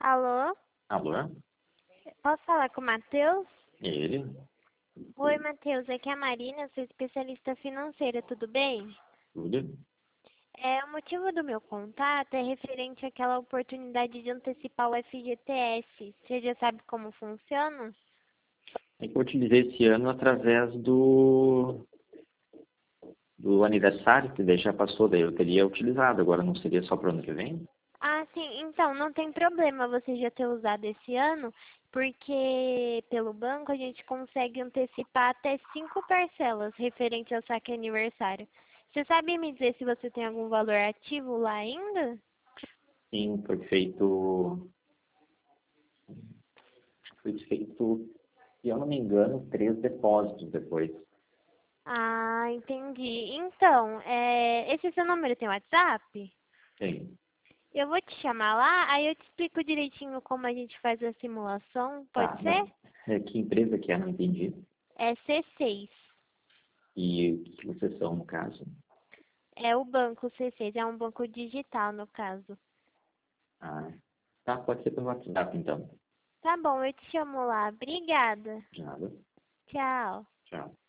Alô? Alô? Posso falar com o Matheus? Ele? Oi, Matheus. Aqui é a Marina, sou especialista financeira, tudo bem? Tudo? O motivo do meu contato é referente àquela oportunidade de antecipar o FGTS. Você já sabe como funciona? É que eu utilizei esse ano através do aniversário, que daí já passou, daí eu teria utilizado, agora não seria só para o ano que vem? Ah, sim. Então, não tem problema você já ter usado esse ano, porque pelo banco a gente consegue antecipar até 5 parcelas referente ao saque aniversário. Você sabe me dizer se você tem algum valor ativo lá ainda? Sim, foi feito, se eu não me engano, 3 depósitos depois. Ah, entendi. Então, esse seu número tem WhatsApp? Sim. Eu vou te chamar lá, aí eu te explico direitinho como a gente faz a simulação, pode Tá, ser? que empresa que é? Não entendi. É C6. E o que vocês são, no caso? É o banco C6, é um banco digital no caso. Ah, tá, pode ser pelo WhatsApp, então. Tá bom, eu te chamo lá. Obrigada. Nada. Tchau. Tchau.